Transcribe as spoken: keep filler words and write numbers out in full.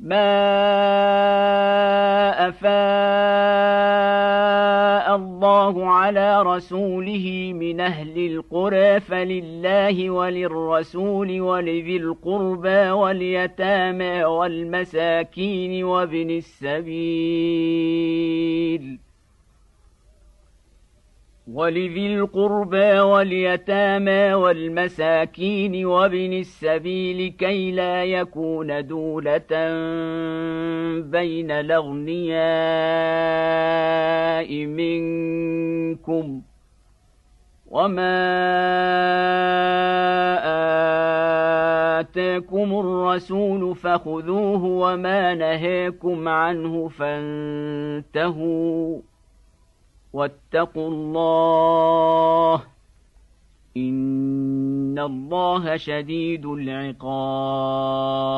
ما أفاء الله على رسوله من أهل القرى فلله وللرسول ولذي القربى واليتامى والمساكين وابن السبيل ولذي القربى واليتامى والمساكين وابن السبيل كي لا يكون دولة بين الأغنياء منكم وما آتاكم الرسول فخذوه وما نهاكم عنه فانتهوا واتقوا الله إن الله شديد العقاب.